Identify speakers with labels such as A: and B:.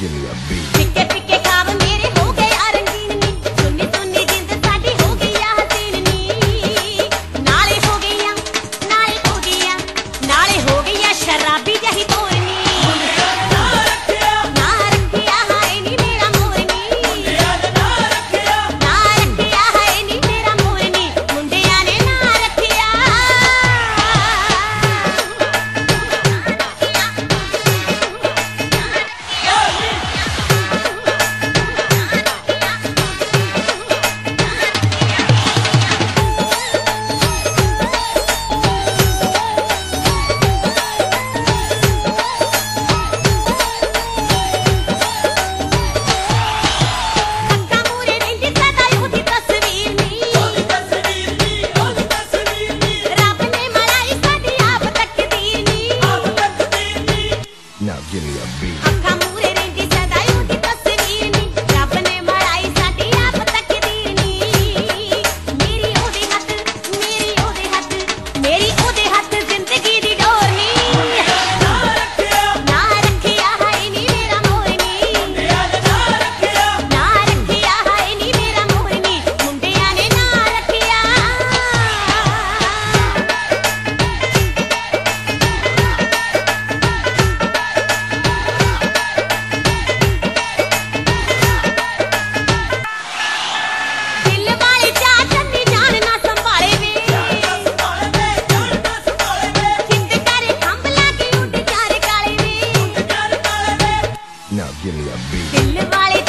A: give me a beat.
B: पिके पिके ख्वाब मेरे हो गए रंगीन नी, सुन्नी सुन्नी जिंद साडी हो गई हसीन नी। नाले हो गईया शराबी जही तोरनी। ना रखिया हाय नी मेरा मोरनी, ना रखिया हाय नी मेरा मोरनी, मुंडिया ने ना रखिया।
A: Now give me a beat.
B: अखा मूरे रेंदी सदाई उदी तस्वीर नी, रब ने मड़ाई साडी आप तकदीर नी। मेरी ओदे हथ जिंदगी दी डोर नी। ना रखिया हाय नी मेरा मोरनी, ना रखिया हाय नी मेरा मोरनी, मुंडिया ने ना रखिया। दिल वाले चा चन्नी जान ना संभाले वे, जिंद करे खंभ लागे उड़ चार काले वे।
A: Now give me a beat.
B: दिल वाले